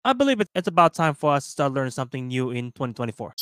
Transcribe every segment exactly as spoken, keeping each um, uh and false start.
I believe it, it's about time for us to start learning something new in twenty twenty-four.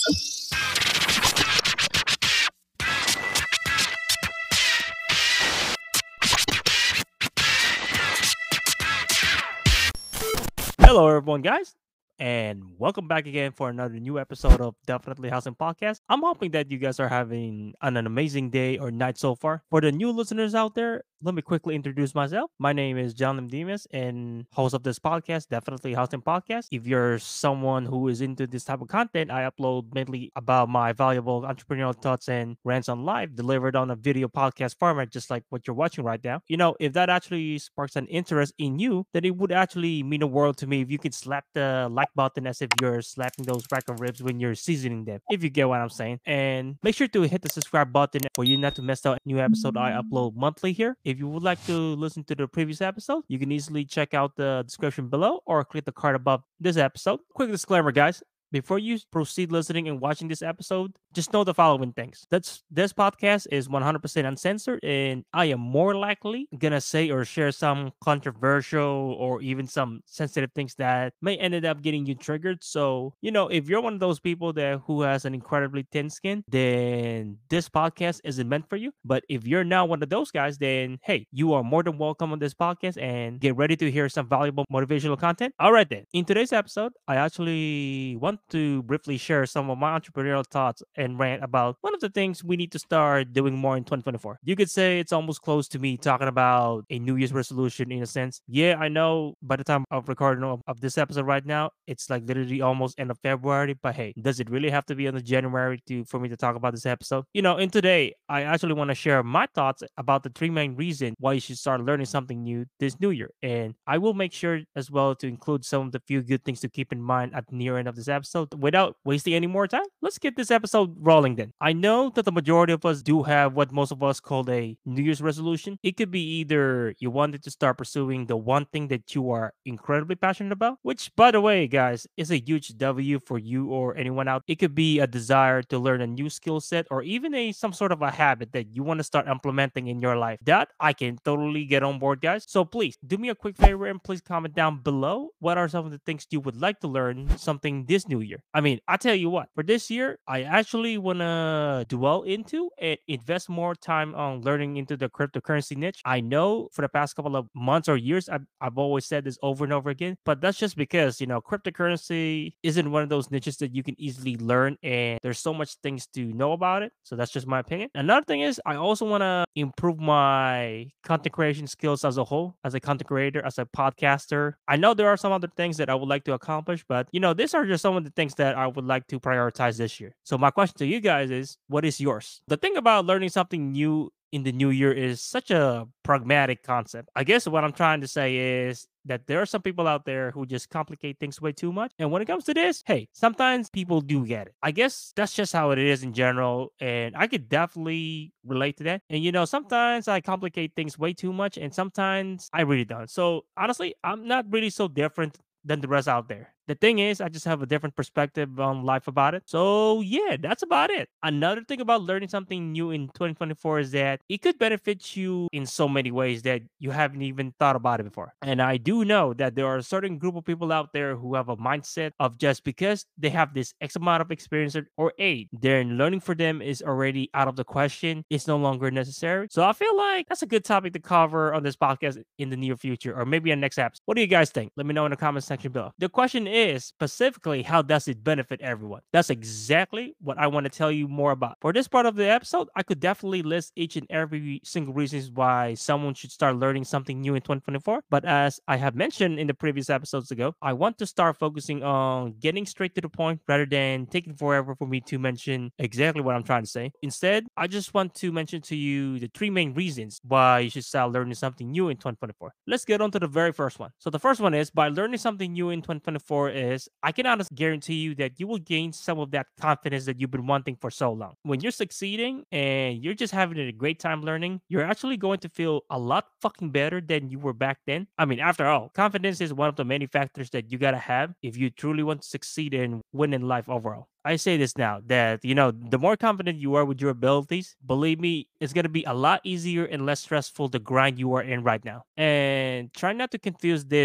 Hello, everyone, guys, and welcome back again for another new episode of Definitely Housing Podcast. I'm hoping that you guys are having an, an amazing day or night so far. For the new listeners out there, let me quickly introduce myself. My name is John M. Dimas and host of this podcast, Definitely Housing Podcast. If you're someone who is into this type of content, I upload mainly about my valuable entrepreneurial thoughts and rants on live, delivered on a video podcast format, just like what you're watching right now. You know, if that actually sparks an interest in you, then it would actually mean the world to me if you could slap the like button as if you're slapping those rack of ribs when you're seasoning them, if you get what I'm saying. And make sure to hit the subscribe button for you not to miss out new episode I upload monthly here. If you would like to listen to the previous episode, you can easily check out the description below or click the card above this episode. Quick disclaimer, guys. Before you proceed listening and watching this episode, just know the following things. That's this podcast is one hundred percent uncensored, and I am more likely gonna say or share some controversial or even some sensitive things that may ended up getting you triggered. So, you know, if you're one of those people that who has an incredibly thin skin, then this podcast isn't meant for you. But if you're now one of those guys, then hey, you are more than welcome on this podcast and get ready to hear some valuable motivational content. All right, then. In today's episode, I actually want to briefly share some of my entrepreneurial thoughts and rant about one of the things we need to start doing more in twenty twenty-four. You could say it's almost close to me talking about a New Year's resolution in a sense. Yeah, I know by the time of recording of, of this episode right now, it's like literally almost end of February. But hey, does it really have to be on the January to for me to talk about this episode? You know, in today, I actually want to share my thoughts about the three main reasons why you should start learning something new this new year. And I will make sure as well to include some of the few good things to keep in mind at the near end of this episode. Without wasting any more time, let's get this episode rolling then. I know that the majority of us do have what most of us call a New Year's resolution. It could be either you wanted to start pursuing the one thing that you are incredibly passionate about, which, by the way, guys, is a huge W for you or anyone out. It could be a desire to learn a new skill set or even a some sort of a habit that you want to start implementing in your life. That I can totally get on board, guys. So please do me a quick favor and please comment down below what are some of the things you would like to learn something this new year. I mean, I tell you what, for this year, I actually want to dwell into and invest more time on learning into the cryptocurrency niche. I know for the past couple of months or years, I've, I've always said this over and over again, but that's just because, you know, cryptocurrency isn't one of those niches that you can easily learn, and there's so much things to know about it. So that's just my opinion. Another thing is, I also want to improve my content creation skills as a whole, as a content creator, as a podcaster. I know there are some other things that I would like to accomplish, but you know, these are just some of the things that I would like to prioritize this year. So my question to you guys is, what is yours? The thing about learning something new in the new year is such a pragmatic concept. I guess what I'm trying to say is that there are some people out there who just complicate things way too much. And when it comes to this, hey, sometimes people do get it. I guess that's just how it is in general. And I could definitely relate to that. And you know, sometimes I complicate things way too much, and sometimes I really don't. So honestly, I'm not really so different than the rest out there. The thing is, I just have a different perspective on life about it. So, yeah, that's about it. Another thing about learning something new in twenty twenty-four is that it could benefit you in so many ways that you haven't even thought about it before. And I do know that there are a certain group of people out there who have a mindset of just because they have this X amount of experience or- or age, then learning for them is already out of the question. It's no longer necessary. So, I feel like that's a good topic to cover on this podcast in the near future or maybe in next episode. What do you guys think? Let me know in the comment section below. The question is specifically, how does it benefit everyone? That's exactly what I want to tell you more about. For this part of the episode, I could definitely list each and every single reasons why someone should start learning something new in twenty twenty-four. But as I have mentioned in the previous episodes ago, I want to start focusing on getting straight to the point rather than taking forever for me to mention exactly what I'm trying to say. Instead, I just want to mention to you the three main reasons why you should start learning something new in twenty twenty-four. Let's get on to the very first one. So the first one is, by learning something new in twenty twenty-four is, I can honestly guarantee you that you will gain some of that confidence that you've been wanting for so long. When you're succeeding and you're just having a great time learning, you're actually going to feel a lot fucking better than you were back then. I mean, after all, confidence is one of the many factors that you gotta have if you truly want to succeed and win in life overall. I say this now that, you know, the more confident you are with your abilities, believe me, it's going to be a lot easier and less stressful the grind you are in right now. And try not to confuse this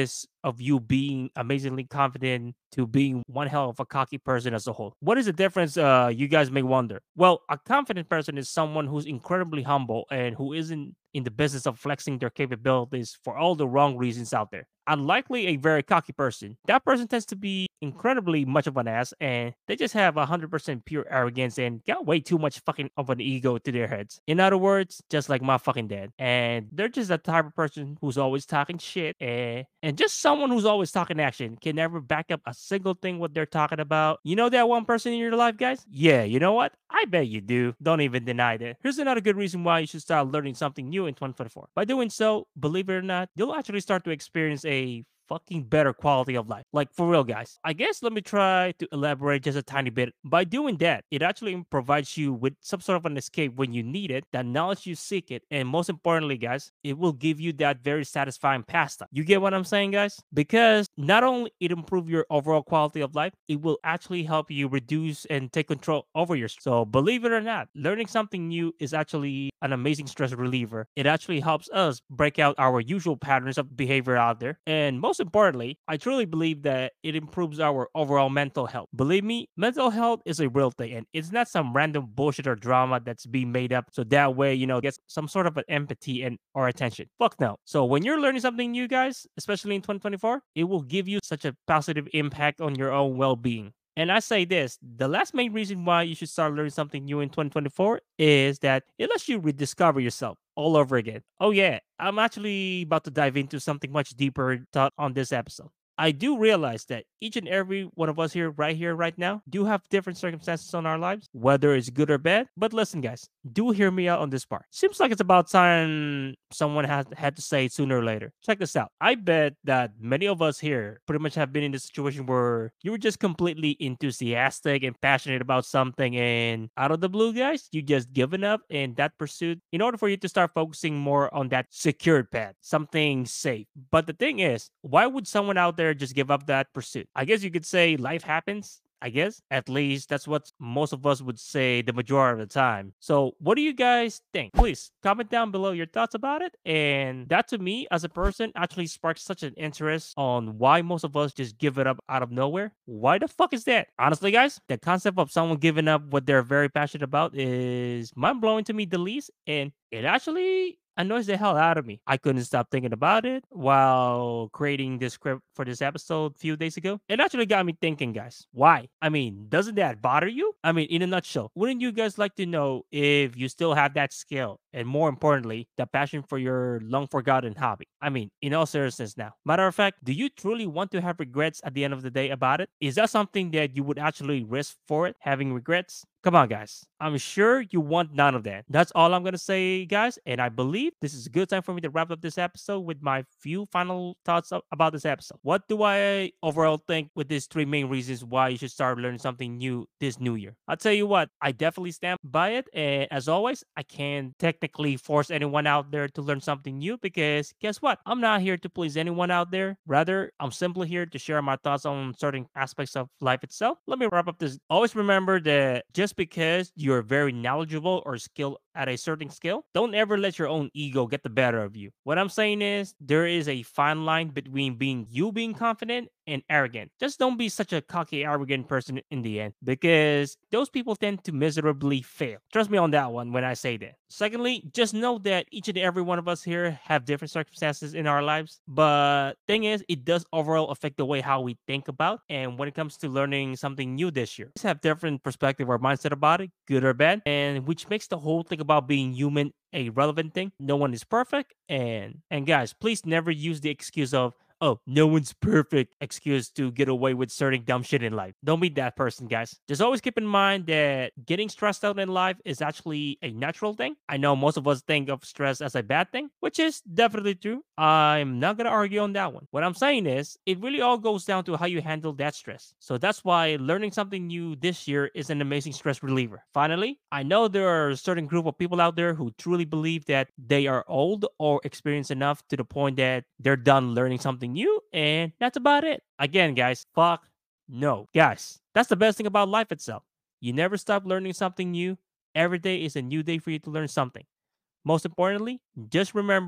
of you being amazingly confident to being one hell of a cocky person as a whole. What is the difference? Uh, you guys may wonder. Well, a confident person is someone who's incredibly humble and who isn't in the business of flexing their capabilities for all the wrong reasons out there. Unlikely a very cocky person. That person tends to be incredibly much of an ass and they just have one hundred percent pure arrogance and got way too much fucking of an ego to their heads. In other words, just like my fucking dad. And they're just the type of person who's always talking shit and, and just someone who's always talking action, can never back up a single thing what they're talking about. You know that one person in your life, guys? Yeah, you know what? I bet you do. Don't even deny that. Here's another good reason why you should start learning something new in twenty twenty-four. By doing so, believe it or not, you'll actually start to experience a fucking better quality of life. Like for real, guys. I guess let me try to elaborate just a tiny bit. By doing that, it actually provides you with some sort of an escape when you need it, that knowledge you seek it, and most importantly, guys, it will give you that very satisfying pastime. You get what I'm saying, guys? Because not only it improve your overall quality of life, it will actually help you reduce and take control over your. So believe it or not, learning something new is actually an amazing stress reliever. It actually helps us break out our usual patterns of behavior out there, and most importantly, I truly believe that it improves our overall mental health. Believe me, mental health is a real thing, and it's not some random bullshit or drama that's being made up so that way, you know, gets some sort of an empathy and or attention. Fuck no. So when you're learning something new, guys, especially in twenty twenty-four, it will give you such a positive impact on your own well-being. And I say this, the last main reason why you should start learning something new in twenty twenty-four is that it lets you rediscover yourself all over again. Oh, yeah, I'm actually about to dive into something much deeper thought on this episode. I do realize that each and every one of us here, right here, right now, do have different circumstances on our lives, whether it's good or bad. But listen, guys, do hear me out on this part. Seems like it's about time someone has had to say it sooner or later. Check this out. I bet that many of us here pretty much have been in this situation where you were just completely enthusiastic and passionate about something, and out of the blue, guys, you just given up in that pursuit in order for you to start focusing more on that secured path, something safe. But the thing is, why would someone out there just give up that pursuit? I guess you could say life happens. I guess at least that's what most of us would say the majority of the time. So, what do you guys think? Please comment down below your thoughts about it. And that to me, as a person, actually sparks such an interest on why most of us just give it up out of nowhere. Why the fuck is that? Honestly, guys, the concept of someone giving up what they're very passionate about is mind blowing to me the least. And it actually annoys the hell out of me. I couldn't stop thinking about it while creating this script for this episode a few days ago. It actually got me thinking, guys. Why? I mean, doesn't that bother you? I mean, in a nutshell, wouldn't you guys like to know if you still have that skill and more importantly, the passion for your long forgotten hobby? I mean, in all seriousness now. Matter of fact, do you truly want to have regrets at the end of the day about it? Is that something that you would actually risk for it, having regrets? Come on, guys. I'm sure you want none of that. That's all I'm going to say, guys. And I believe this is a good time for me to wrap up this episode with my few final thoughts a- about this episode. What do I overall think with these three main reasons why you should start learning something new this new year? I'll tell you what, I definitely stand by it. And as always, I can't technically force anyone out there to learn something new because guess what? I'm not here to please anyone out there. Rather, I'm simply here to share my thoughts on certain aspects of life itself. Let me wrap up this. Always remember that just because you're very knowledgeable or skilled at a certain skill, don't ever let your own ego get the better of you. What I'm saying is there is a fine line between being you being confident and arrogant. Just don't be such a cocky, arrogant person in the end because those people tend to miserably fail. Trust me on that one when I say that. Secondly, just know that each and every one of us here have different circumstances in our lives. But thing is, it does overall affect the way how we think about. And when it comes to learning something new this year, just have different perspective or mindset about it, good or bad, and which makes the whole thing about being human a relevant thing. No one is perfect, and and guys, please never use the excuse of oh, no one's perfect excuse to get away with certain dumb shit in life. Don't be that person, guys. Just always keep in mind that getting stressed out in life is actually a natural thing. I know most of us think of stress as a bad thing, which is definitely true. I'm not going to argue on that one. What I'm saying is, it really all goes down to how you handle that stress. So that's why learning something new this year is an amazing stress reliever. Finally, I know there are a certain group of people out there who truly believe that they are old or experienced enough to the point that they're done learning something new, and that's about it. Again, guys, fuck no. Guys, that's the best thing about life itself. You never stop learning something new. Every day is a new day for you to learn something. Most importantly, just remember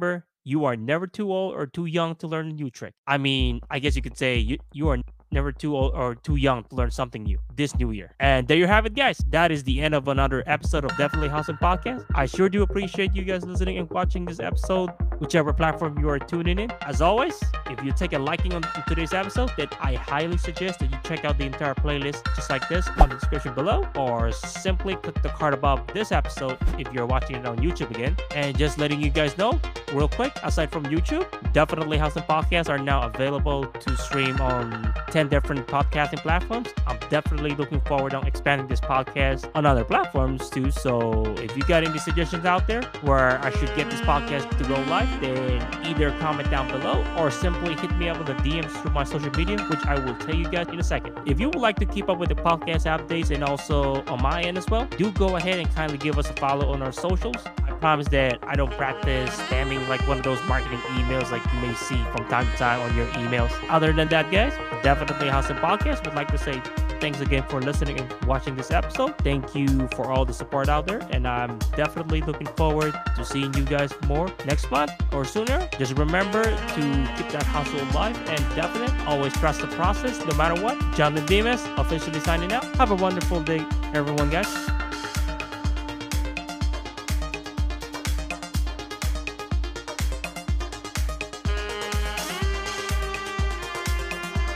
you are never too old or too young to learn a new trick. I mean, I guess you could say you, you are never too old or too young to learn something new this new year. And there you have it, guys. That is the end of another episode of Definitely Awesome Podcast. I sure do appreciate you guys listening and watching this episode, whichever platform you are tuning in. As always, if you take a liking on today's episode, then I highly suggest that you check out the entire playlist just like this on the description below, or simply click the card above this episode if you're watching it on YouTube again. And just letting you guys know, real quick, aside from YouTube, Definitely Awesome Podcasts are now available to stream on ten different podcasting platforms. I'm definitely looking forward on expanding this podcast on other platforms too. So if you got any suggestions out there where I should get this podcast to go live, then either comment down below or simply hit me up with the D Ms through my social media, which I will tell you guys in a second. If you would like to keep up with the podcast updates and also on my end as well, do go ahead and kindly give us a follow on our socials. I promise that I don't practice spamming like one of those marketing emails like you may see from time to time on your emails. Other than that, guys, Definitely Awesome Podcast would like to say thanks again for listening and watching this episode. Thank you for all the support out there, and I'm definitely looking forward to seeing you guys more next month or sooner. Just remember to keep that hustle alive and definite. Always trust the process no matter what. John Dimas officially signing out. Have a wonderful day, everyone, guys.